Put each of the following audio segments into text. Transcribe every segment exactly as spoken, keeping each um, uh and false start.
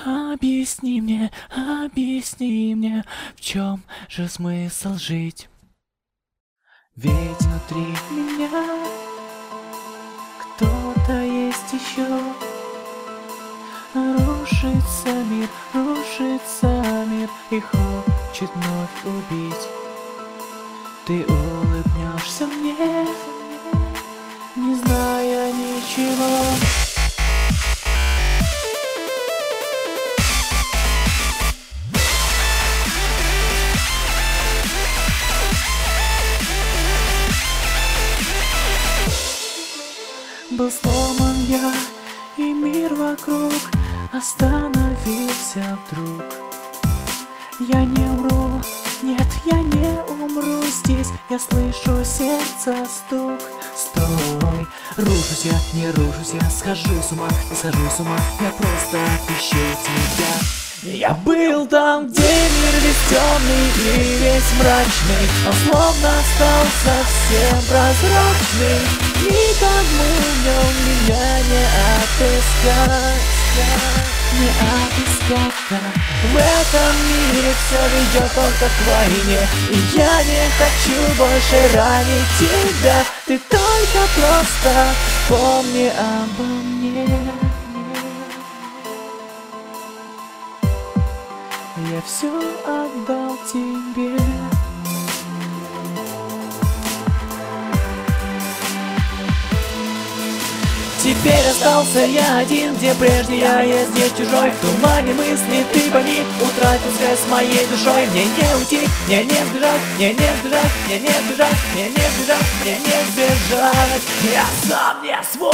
Объясни мне, объясни мне, в чем же смысл жить? Ведь внутри меня кто-то есть еще. Рушится мир, рушится мир и хочет вновь убить. Ты улыбнешься мне, не зная ничего. Был сломан я, и мир вокруг остановился вдруг. Я не умру, нет, я не умру здесь. Я слышу сердце стук. Стой, рушусь я, не рушусь я, схожу с ума, не схожу с ума, я просто ищу тебя. Я был там, где мир весь темный и весь мрачный, он словно стал совсем прозрачный. Никому в нем меня не отыскать, не отыскать, да. В этом мире все ведет только к войне, и я не хочу больше ранить тебя. Ты только просто помни обо мне. Я все отдал тебе. Теперь остался я один, где прежде я, я здесь чужой. В тумане мысли ты пойми, утратил связь с моей душой. Мне не уйти, мне не сбежать, мне не сбежать, мне не сбежать, мне не сбежать, мне не сбежать. Я сам не свой.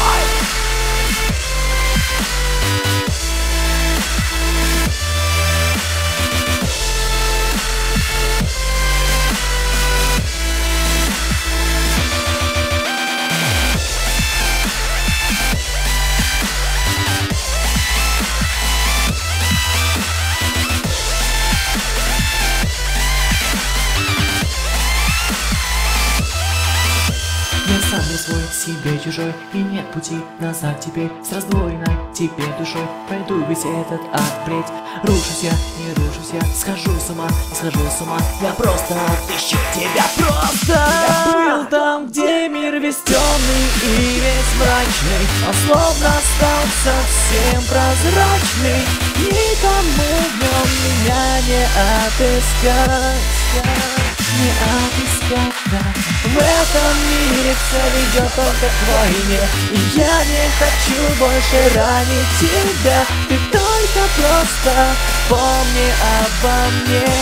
Сам не свой, себе чужой, и нет пути назад теперь. С раздвоенной теперь душой пройду весь этот ад, бредь. Рушусь я, не рушусь я, схожу с ума, не схожу с ума, я просто отыщу тебя, просто. Я был там, где мир весь темный и весь мрачный, он словно стал совсем прозрачный. Никому в нем меня не отыскать, не отыскать, да. В этом мире все ведет только к войне, и я не хочу больше ранить тебя. Ты только просто помни обо мне.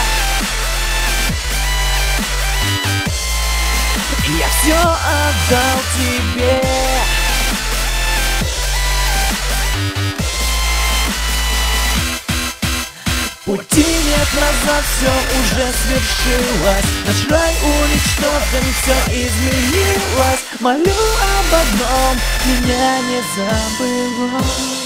Я все отдал тебе. Пути нет назад, все уже свершилось. Наш рай уничтожен, все изменилось. Молю об одном, меня не забывай.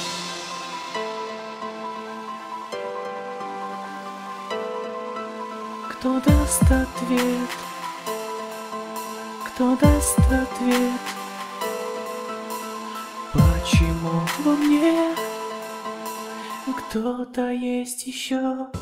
Кто даст ответ? Кто даст ответ? Почему во мне кто-то есть еще?